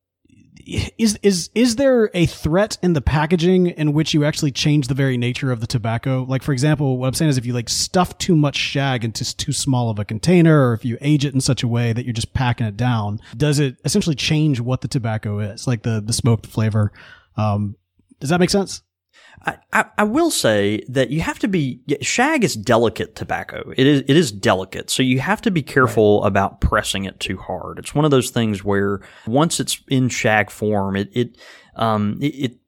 is is is there a threat in the packaging in which you actually change the very nature of the tobacco? Like, for example, what I'm saying is if you like stuff too much shag into too small of a container, or if you age it in such a way that you're just packing it down, does it essentially change what the tobacco is, like the the smoked flavor? Um does that make sense? I, I, I will say that you have to be, shag is delicate tobacco. It is, it is delicate. So you have to be careful right. about pressing it too hard. It's one of those things where once it's in shag form, it, it, um, it, it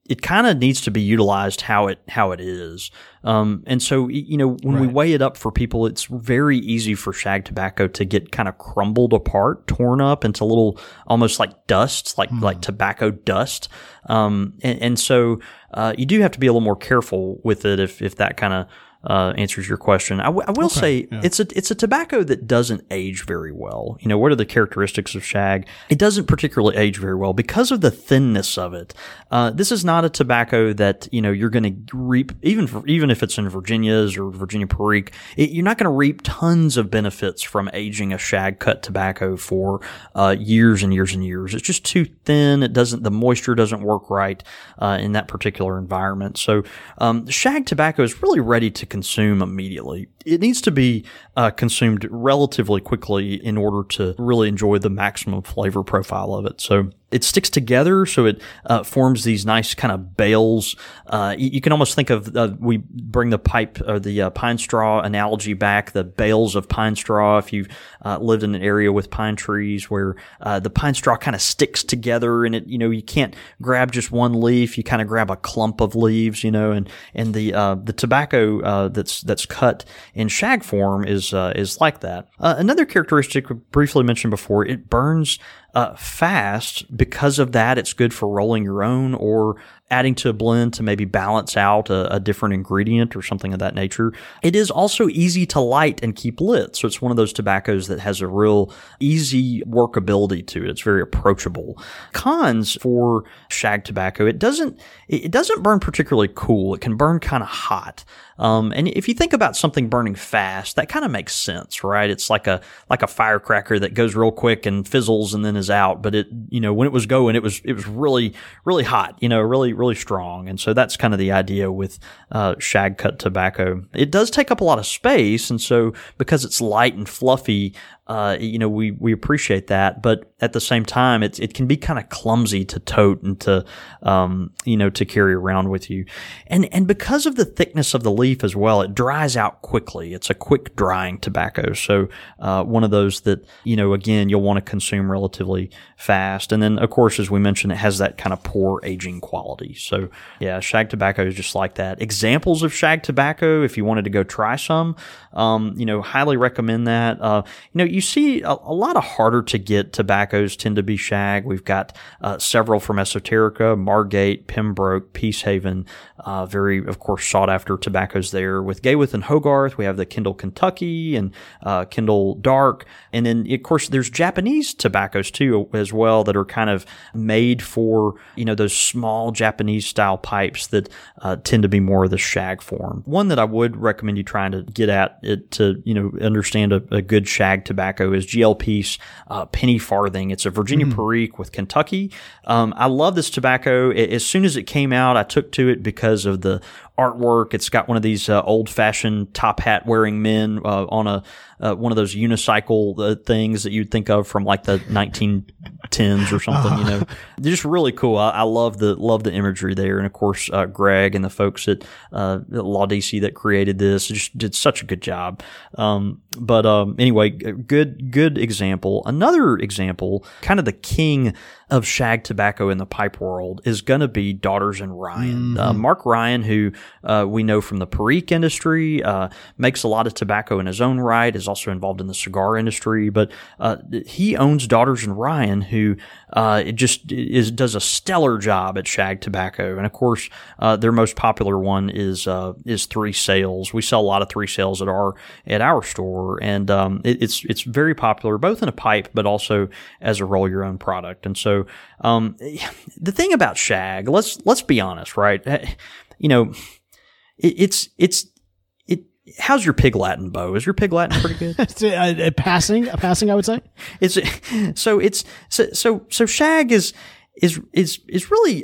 it kind of needs to be utilized how it how it is. Um, and so, you know, when right. we weigh it up for people, it's very easy for shag tobacco to get kind of crumbled apart, torn up into little, almost like dust, like, mm. like tobacco dust. Um, and, and so, uh, you do have to be a little more careful with it if, if that kind of, Uh, answers your question. I, w- I will okay, say yeah. it's a it's a tobacco that doesn't age very well. You know, what are the characteristics of shag? It doesn't particularly age very well because of the thinness of it. Uh, this is not a tobacco that, you know, you're going to reap, even for, even if it's in Virginia's or Virginia Perique, it, you're not going to reap tons of benefits from aging a shag cut tobacco for uh, years and years and years. It's just too thin. It doesn't, the moisture doesn't work right uh, in that particular environment. So um, shag tobacco is really ready to consume immediately. It needs to be uh, consumed relatively quickly in order to really enjoy the maximum flavor profile of it. So it sticks together, so it uh, forms these nice kind of bales. Uh, you, you can almost think of, uh, we bring the pipe or the uh, pine straw analogy back, the bales of pine straw. If you've uh, lived in an area with pine trees where uh, the pine straw kind of sticks together, and it, you know, you can't grab just one leaf, you kind of grab a clump of leaves, you know, and and the uh, the tobacco uh, that's that's cut in shag form is uh, is like that. Uh, another characteristic we briefly mentioned before, it burns Uh, fast. Because of that, it's good for rolling your own or adding to a blend to maybe balance out a, a different ingredient or something of that nature. It is also easy to light and keep lit. So it's one of those tobaccos that has a real easy workability to it. It's very approachable. Cons for shag tobacco, it doesn't, it doesn't burn particularly cool. It can burn kind of hot. Um, and if you think about something burning fast, that kind of makes sense, right? It's like a, like a firecracker that goes real quick and fizzles and then is out. But it, you know, when it was going, it was, it was really, really hot, you know, really, really strong. And so that's kind of the idea with, uh, shag cut tobacco. It does take up a lot of space. And so because it's light and fluffy, Uh, you know, we, we appreciate that, but at the same time, it's, it can be kind of clumsy to tote and to, um, you know, to carry around with you. And, and because of the thickness of the leaf as well, it dries out quickly. It's a quick drying tobacco. So, uh, one of those that, you know, again, you'll want to consume relatively fast. And then, of course, as we mentioned, it has that kind of poor aging quality. So, yeah, shag tobacco is just like that. Examples of shag tobacco, if you wanted to go try some, um, you know, highly recommend that. Uh, you know, you see a, a lot of harder to get tobaccos tend to be shag. We've got uh, several from Esoterica, Margate, Pembroke, Peacehaven, uh, very, of course, sought after tobaccos there. With Gayworth and Hogarth, we have the Kendall Kentucky and uh, Kendall Dark. And then, of course, there's Japanese tobaccos too as well that are kind of made for, you know, those small Japanese style pipes that uh, tend to be more of the shag form. One that I would recommend you trying to get at it to, you know, understand a, a good shag tobacco is G L Peace uh, Penny Farthing. It's a Virginia mm. Perique with Kentucky. Um, I love this tobacco. It, as soon as it came out, I took to it because of the artwork. It's got one of these uh, old-fashioned top hat wearing men uh, on a uh, one of those unicycle uh, things that you'd think of from like the nineteen tens or something. Uh. You know, they're just really cool. I, I love the love the imagery there, and of course, uh, Greg and the folks at uh, Laudisi that created this just did such a good job. Um, but um, anyway, good good example. Another example, kind of the king of shag tobacco in the pipe world, is going to be Daughters and Ryan. Mm-hmm. Uh, Mark Ryan, who uh, we know from the Perique industry, uh, makes a lot of tobacco in his own right, is also involved in the cigar industry, but uh, he owns Daughters and Ryan, who uh, it just is does a stellar job at shag tobacco. And of course, uh, their most popular one is uh, is Three Sales. We sell a lot of Three Sales at our at our store, and um, it, it's it's very popular both in a pipe but also as a roll your own product. And so um, the thing about shag, let's let's be honest, right? You know, it, it's it's it. How's your Pig Latin, Bo? Is your Pig Latin pretty good? a, a passing, a passing, I would say. It's so it's so so so shag is is is is really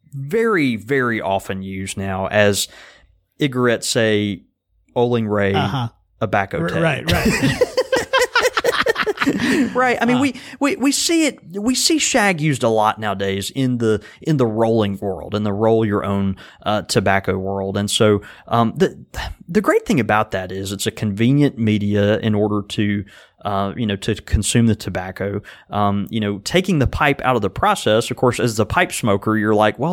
very very often used now as Igarette say Oling Ray uh-huh. Abaco Tay. Right, right. Right. I mean, uh, we, we, we see it, we see shag used a lot nowadays in the, in the rolling world, in the roll your own, uh, tobacco world. And so, um, the, the great thing about that is it's a convenient media in order to, Uh, you know, to consume the tobacco. Um, you know, taking the pipe out of the process, of course, as the pipe smoker, you're like, well, that's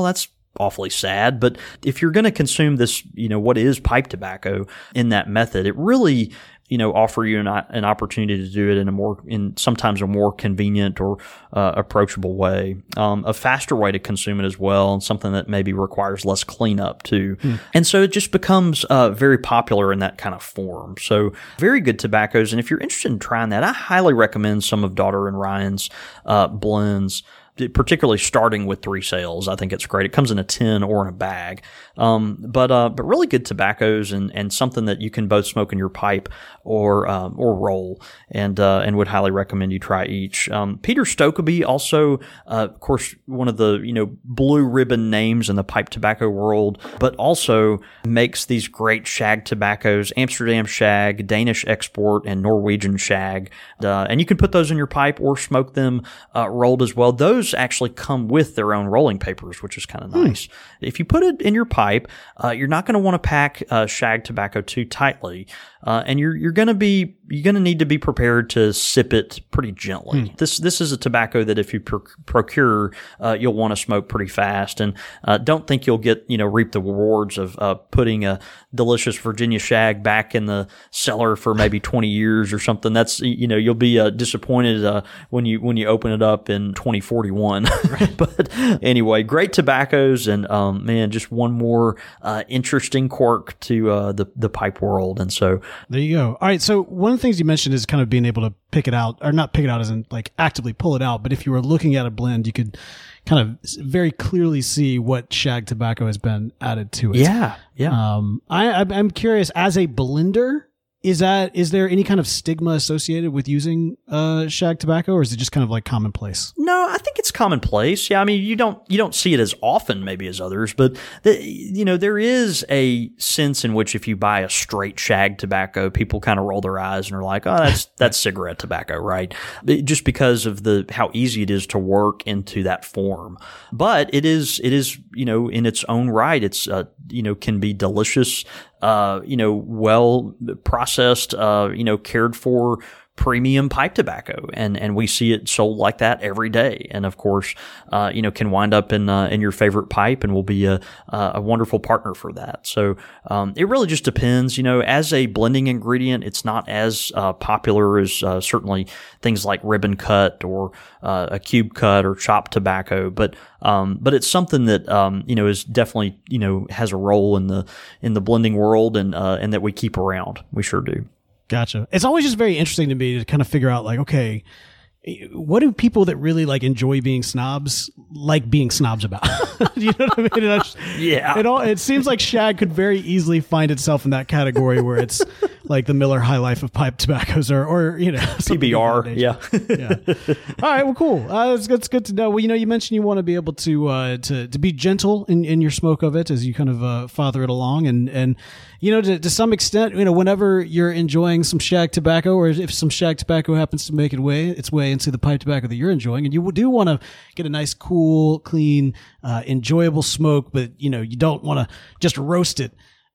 awfully sad. But if you're going to consume this, you know, what is pipe tobacco in that method, it really, you know, offer you an, an opportunity to do it in a more, in sometimes a more convenient or uh, approachable way, um, a faster way to consume it as well, and something that maybe requires less cleanup too. Hmm. And so it just becomes uh, very popular in that kind of form. So very good tobaccos. And if you're interested in trying that, I highly recommend some of Daughter and Ryan's uh, blends, particularly starting with Three Sales. I think it's great. It comes in a tin or in a bag. Um, but uh, but really good tobaccos, and, and something that you can both smoke in your pipe or um, or roll, and uh, and would highly recommend you try each. Um, Peter Stokkebye, also, uh, of course, one of the you know blue ribbon names in the pipe tobacco world, but also makes these great shag tobaccos: Amsterdam Shag, Danish Export, and Norwegian Shag. Uh, and you can put those in your pipe or smoke them uh, rolled as well. Those actually come with their own rolling papers, which is kind of nice. Hmm. If you put it in your pipe, uh, you're not going to want to pack uh, shag tobacco too tightly, uh, and you're you're going to be you're going to need to be prepared to sip it pretty gently. Hmm. This this is a tobacco that if you pr- procure, uh, you'll want to smoke pretty fast, and uh, don't think you'll get you know reap the rewards of uh, putting a delicious Virginia shag back in the cellar for maybe twenty years or something. That's you know you'll be uh, disappointed uh, when you when you open it up in twenty forty-one. Right. But anyway, great tobaccos, and um, man, just one more uh, interesting quirk to uh, the the pipe world. And so there you go. All right, so one of the things you mentioned is kind of being able to pick it out, or not pick it out as in like actively pull it out, but if you were looking at a blend, you could kind of very clearly see what shag tobacco has been added to it. Yeah, yeah. Um, I, I'm curious, as a blender, is that is there any kind of stigma associated with using uh, shag tobacco, or is it just kind of like commonplace? No, I think it's commonplace. Yeah, I mean you don't you don't see it as often maybe as others, but the, you know there is a sense in which if you buy a straight shag tobacco, people kind of roll their eyes and are like, oh, that's that's cigarette tobacco, right? Just because of the how easy it is to work into that form. But it is it is you know in its own right, it's uh, you know can be delicious. Uh, you know, well processed, uh, you know, cared for premium pipe tobacco, and and we see it sold like that every day. And of course, uh, you know, can wind up in uh, in your favorite pipe, and will be a a wonderful partner for that. So um, it really just depends. You know, as a blending ingredient, it's not as uh, popular as uh, certainly things like ribbon cut or uh, a cube cut or chopped tobacco, but um, but it's something that um, you know is definitely you know has a role in the in the blending world, and uh, and that we keep around. We sure do. Gotcha. It's always just very interesting to me to kind of figure out, like, okay, what do people that really like enjoy being snobs like being snobs about? You know what I mean? And I just, yeah. It all it seems like shag could very easily find itself in that category where it's like the Miller High Life of pipe tobaccos, or or you know P B R. Yeah. Yeah. All right. Well, cool. Uh, it's, it's good to know. Well, you know, you mentioned you want to be able to uh, to to be gentle in, in your smoke of it as you kind of uh, father it along, and and you know to to some extent, you know, whenever you're enjoying some shag tobacco, or if some shag tobacco happens to make it way its way into the pipe tobacco that you're enjoying, and you do want to get a nice, cool, clean, uh, enjoyable smoke, but you know you don't want to just roast it.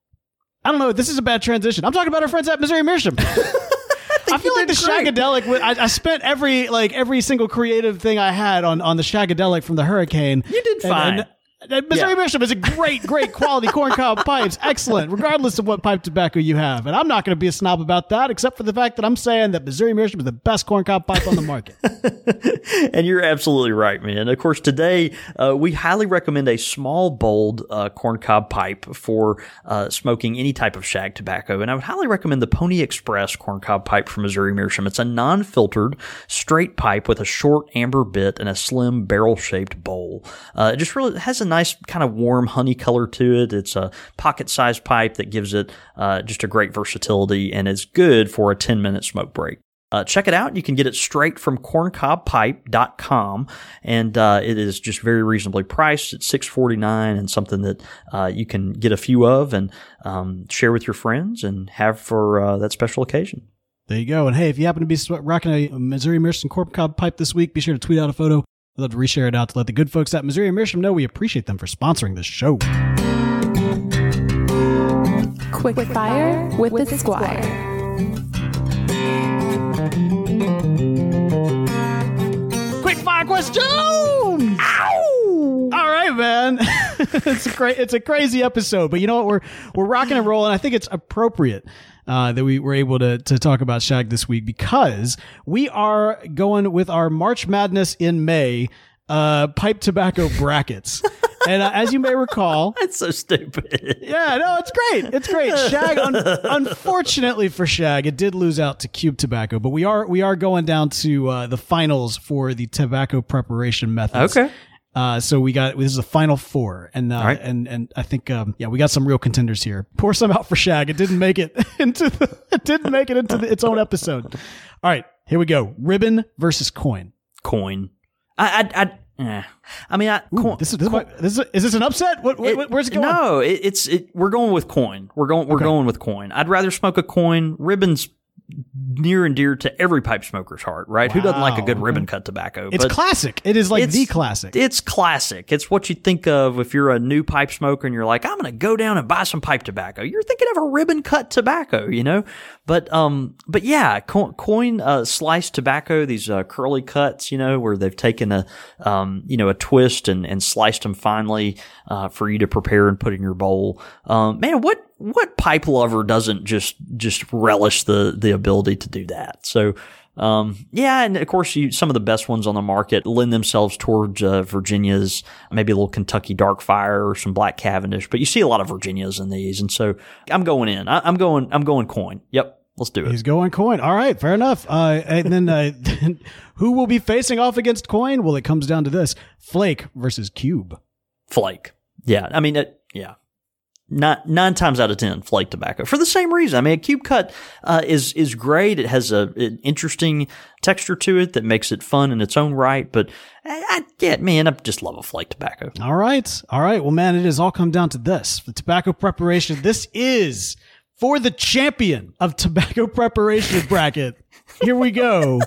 I don't know. This is a bad transition. I'm talking about our friends at Missouri Meerschaum. I feel like the great. Shagadelic. I, I spent every like every single creative thing I had on on the Shagadelic from the Hurricane. You did fine. And, and, Missouri yeah. Meerschaum is a great, great quality corncob pipes. Excellent, regardless of what pipe tobacco you have. And I'm not going to be a snob about that, except for the fact that I'm saying that Missouri Meerschaum is the best corncob pipe on the market. And you're absolutely right, man. Of course, today uh, we highly recommend a small, bold uh, corncob pipe for uh, smoking any type of shag tobacco. And I would highly recommend the Pony Express corncob pipe from Missouri Meerschaum. It's a non-filtered, straight pipe with a short amber bit and a slim barrel-shaped bowl. Uh, it just really has a nice kind of warm honey color to it. It's a pocket-sized pipe that gives it uh, just a great versatility, and is good for a ten-minute smoke break. Uh, check it out. You can get it straight from corn cob pipe dot com, and uh, it is just very reasonably priced at six forty-nine, and something that uh, you can get a few of and um, share with your friends and have for uh, that special occasion. There you go. And hey, if you happen to be rocking a Missouri Meerschaum corncob pipe this week, be sure to tweet out a photo. I'd love to reshare it out to let the good folks at Missouri Meerschaum know we appreciate them for sponsoring this show. Quick Fire with, with the Squire. Quick Fire questions! Ow! All right, man. it's a cra- it's a crazy episode, but you know what? We're we're rocking and rolling. I think it's appropriate uh, that we were able to to talk about Shag this week because we are going with our March Madness in May uh, pipe tobacco brackets. And uh, as you may recall, that's so stupid. Yeah, no, it's great. It's great. Shag, un- unfortunately for Shag, it did lose out to Cube Tobacco, but we are we are going down to uh, the finals for the tobacco preparation methods. Okay. Uh, so we got this is the final four, and uh, right. and and I think um, yeah, we got some real contenders here. Pour some out for Shag. It didn't make it into the, it didn't make it into the, its own episode. All right, here we go. Ribbon versus coin. Coin. I I. I Yeah, I mean, I, Ooh, coin, this is this, is, this is is this an upset? What, what it, where's it going? No, it, it's it, we're going with coin. We're going we're Okay. going with coin. I'd rather smoke a coin. Ribbon's near and dear to every pipe smoker's heart, right? Who doesn't like a good Wow. ribbon cut tobacco? It's But classic. It is like it's- the classic. It's classic. It's what you think of if you're a new pipe smoker and you're like, I'm going to go down and buy some pipe tobacco. You're thinking of a ribbon cut tobacco, you know? But, um, but yeah, co- coin, uh, sliced tobacco, these, uh, curly cuts, you know, where they've taken a, um, you know, a twist and, and sliced them finely, uh, for you to prepare and put in your bowl. Um, man, what, what pipe lover doesn't just, just relish the, the ability to do that? So, Um, yeah, and of course, you, some of the best ones on the market lend themselves towards uh, Virginias, maybe a little Kentucky Dark Fire or some Black Cavendish, but you see a lot of Virginias in these, and so I'm going in. I, I'm going. I'm going coin. Yep, let's do it. He's going coin. All right, fair enough. Uh, and then uh, who will be facing off against coin? Well, it comes down to this: Flake versus Cube. Flake. Yeah, I mean, it, yeah. Nine, nine times out of ten, flake tobacco for the same reason. I mean, a cube cut uh, is is great. It has a an interesting texture to it that makes it fun in its own right. But I, I yeah, man, I just love a flake tobacco. All right, all right. Well, man, it has all come down to this: the tobacco preparation. This is for the champion of tobacco preparation bracket. Here we go: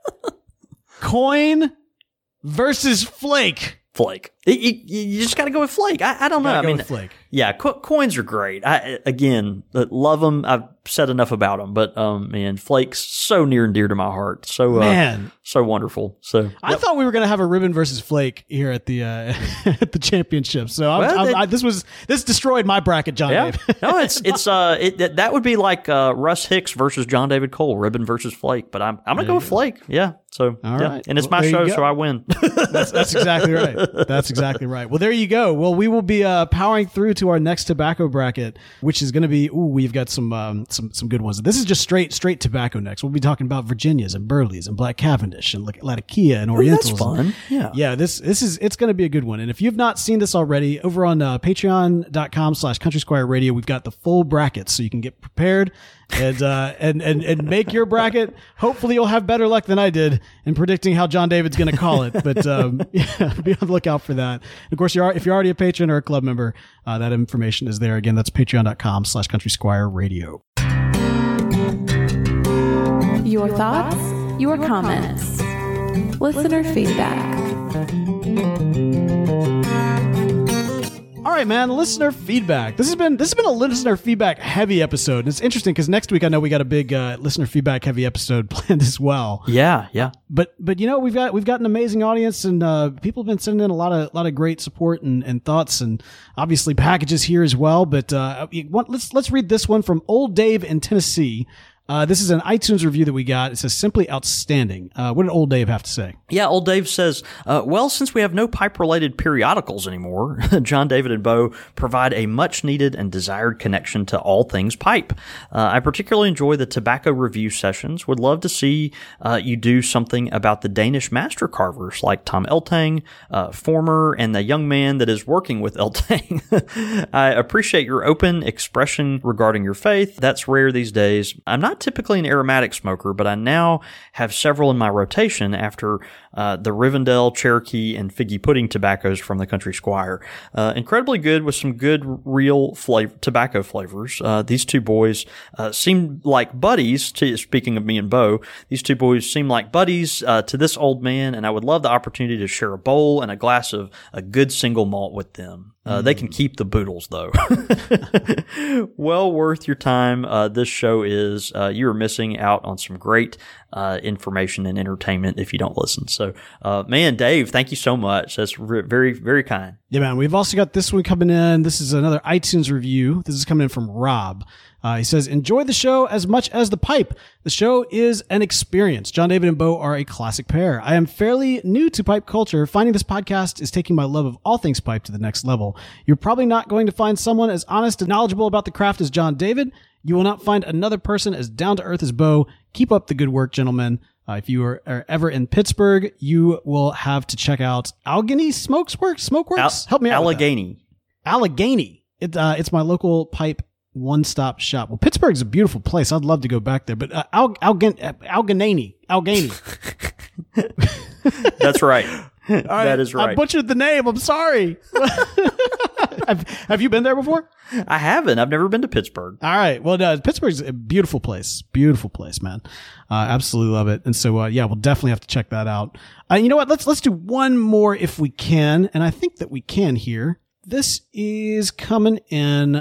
coin versus flake. Flake. It, you, you just got to go with flake. I, I don't know. Gotta I go mean, with flake. Yeah, co- coins are great. I again uh, love them. I've said enough about them, but um, man, flakes so near and dear to my heart. So uh, Man. so wonderful. So I yep. thought we were going to have a ribbon versus flake here at the uh, at the championship. So I'm, Well, I'm, they- I, this was this destroyed my bracket, John. Yeah, Dave. no, it's it's uh it, that- that would be like uh, Russ Hicks versus John David Cole, ribbon versus flake. But I'm I'm gonna go with flake. Yeah. So All yeah. right. and it's Well, my there you show, go. so I win. That's, that's exactly right. That's exactly right. Well, there you go. Well, we will be uh, powering through to our next tobacco bracket, which is going to be. Ooh, we've got some um, some some good ones. This is just straight straight tobacco. Next, we'll be talking about Virginias and Burleys and Black Cavendish and like Latakia and Orientals. That's fun. Yeah. Yeah, this this is it's going to be a good one. And if you've not seen this already, over on uh, patreon.com slash country squire radio, we've got the full brackets so you can get prepared and uh, and and and make your bracket. Hopefully, you'll have better luck than I did in predicting how John David's going to call it. But um, yeah, be on the lookout for that. And of course, you're if you're already a patron or a club member, uh, that information is there. Again, that's patreon.com slash country squire radio. Your thoughts, your comments, listener feedback. All right, man. Listener feedback. This has been this has been a listener feedback heavy episode. And it's interesting because next week I know we got a big uh, listener feedback heavy episode planned as well. Yeah, yeah. But but you know we've got we've got an amazing audience and uh, people have been sending in a lot of lot of great support and, and thoughts and obviously packages here as well. But uh, you want, let's let's read this one from Old Dave in Tennessee. Uh, this is an iTunes review that we got. It says simply outstanding. Uh, what did Old Dave have to say? Yeah, old Dave says, uh, well, since we have no pipe-related periodicals anymore, John David and Bo provide a much-needed and desired connection to all things pipe. Uh, I particularly enjoy the tobacco review sessions. Would love to see uh, you do something about the Danish master carvers like Tom Eltang, uh, former, and the young man that is working with Eltang. I appreciate your open expression regarding your faith. That's rare these days. I'm not typically an aromatic smoker, but I now have several in my rotation after uh, the Rivendell, Cherokee, and Figgy Pudding tobaccos from the Country Squire. Uh, incredibly good with some good real flavor, tobacco flavors. Uh, these two boys uh, seem like buddies, to, speaking of me and Bo, these two boys seem like buddies uh, to this old man, and I would love the opportunity to share a bowl and a glass of a good single malt with them. Uh, they can keep the boodles, though. Well worth your time. Uh, this show is, uh, you are missing out on some great uh, information and entertainment if you don't listen. So, uh, man, Dave, thank you so much. That's re- very, very kind. Yeah, man. We've also got this one coming in. This is another iTunes review. This is coming in from Rob. Uh, he says, enjoy the show as much as the pipe. The show is an experience. John David and Bo are a classic pair. I am fairly new to pipe culture. Finding this podcast is taking my love of all things pipe to the next level. You're probably not going to find someone as honest and knowledgeable about the craft as John David. You will not find another person as down to earth as Bo. Keep up the good work, gentlemen. Uh, if you are, are ever in Pittsburgh, you will have to check out Allegheny Smokesworks. Smokeworks? Al- Help me out. Allegheny. Allegheny. It, uh, it's my local pipe one-stop shop. Well, Pittsburgh's a beautiful place. I'd love to go back there, but uh, Al- Algen- Allegheny. Allegheny. That's right. All right. That is right. I butchered the name. I'm sorry. have, have you been there before? I haven't. I've never been to Pittsburgh. All right. Well, no, Pittsburgh's a beautiful place. Beautiful place, man. Uh, absolutely love it. And so, uh, yeah, we'll definitely have to check that out. Uh, you know what? Let's let's do one more if we can, and I think that we can here. This is coming in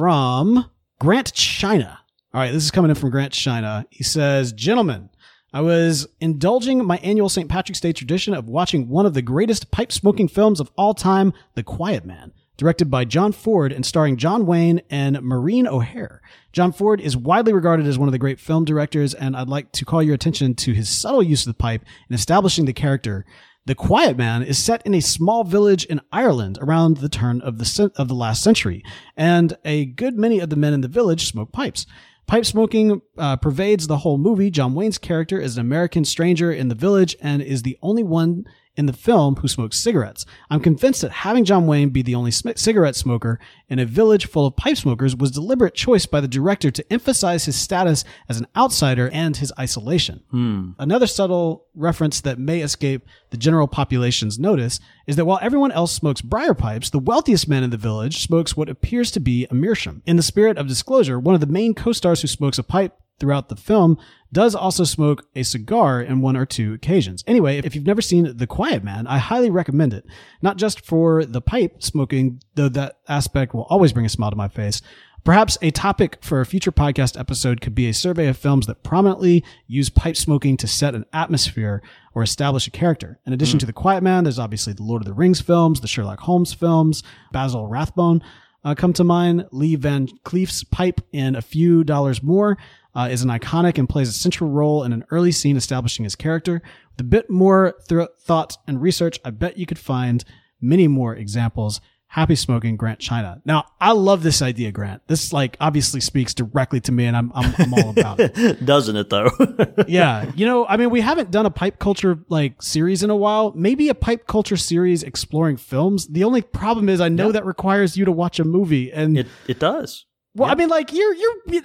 from Grant China. All right, this is coming in from Grant China. He says, gentlemen, I was indulging my annual Saint Patrick's Day tradition of watching one of the greatest pipe-smoking films of all time, The Quiet Man, directed by John Ford and starring John Wayne and Maureen O'Hare. John Ford is widely regarded as one of the great film directors, and I'd like to call your attention to his subtle use of the pipe in establishing the character. The Quiet Man is set in a small village in Ireland around the turn of the of the last century, and a good many of the men in the village smoke pipes. Pipe smoking uh, pervades the whole movie. John Wayne's character is an American stranger in the village and is the only one in the film who smokes cigarettes. I'm convinced that having John Wayne be the only sm- cigarette smoker in a village full of pipe smokers was a deliberate choice by the director to emphasize his status as an outsider and his isolation. Hmm. Another subtle reference that may escape the general population's notice is that while everyone else smokes briar pipes, the wealthiest man in the village smokes what appears to be a meerschaum. In the spirit of disclosure, one of the main co-stars who smokes a pipe throughout the film does also smoke a cigar in one or two occasions. Anyway, if you've never seen The Quiet Man, I highly recommend it. Not just for the pipe smoking, though that aspect will always bring a smile to my face. Perhaps a topic for a future podcast episode could be a survey of films that prominently use pipe smoking to set an atmosphere or establish a character. In addition mm. to The Quiet Man, there's obviously the Lord of the Rings films, the Sherlock Holmes films, Basil Rathbone uh, come to mind. Lee Van Cleef's pipe in A Few Dollars More Uh, is an iconic and plays a central role in an early scene establishing his character. With a bit more th- thought and research, I bet you could find many more examples. Happy smoking, Grant China. Now, I love this idea, Grant. This like obviously speaks directly to me, and I'm I'm, I'm all about it. Doesn't it though? Yeah, you know, I mean, we haven't done a pipe culture like series in a while. Maybe a pipe culture series exploring films. The only problem is, I know yep. that requires you to watch a movie, and it it does. Well, yep. I mean, like you're you're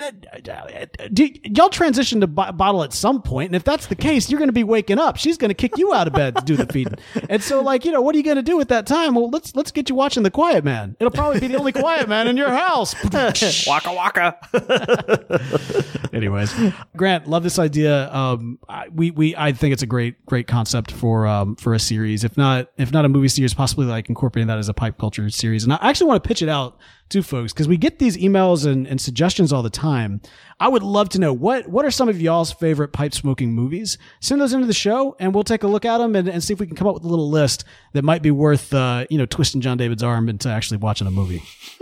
do, y'all transition to b- bottle at some point, and if that's the case, you're going to be waking up. She's going to kick you out of bed to do the feeding, and so like you know, what are you going to do at that time? Well, let's let's get you watching The Quiet Man. It'll probably be the only Quiet Man in your house. Waka waka. Anyways, Grant, love this idea. Um, I, we we I think it's a great great concept for um for a series, if not if not a movie series, possibly like incorporating that as a pipe culture series. And I actually want to pitch it out to folks because we get these emails and, and suggestions all the time. I would love to know what what are some of y'all's favorite pipe smoking movies. Send those into the show and we'll take a look at them and, and see if we can come up with a little list that might be worth uh, you know twisting John David's arm into actually watching a movie.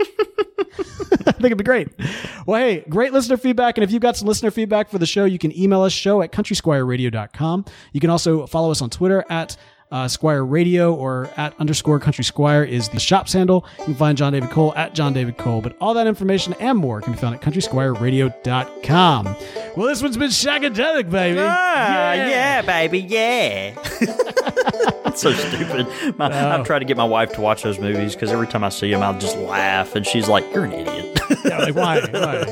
I think it'd be great. Well, hey, great listener feedback. And if you've got some listener feedback for the show, you can email us show at country squire radio dot com. You can also follow us on Twitter at Uh, Squire Radio or at underscore Country Squire is the shop's handle. You can find John David Cole at John David Cole. But all that information and more can be found at country squire radio dot com. Well, this one's been shagadelic, baby. Ah, yeah. yeah, baby, yeah. That's so stupid. My, Oh. I've tried to get my wife to watch those movies because every time I see them, I'll just laugh. And she's like, you're an idiot. Yeah, like, why? Why?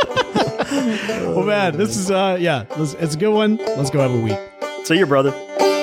Well, man, this is, uh, yeah, it's a good one. Let's go have a week. See you, brother.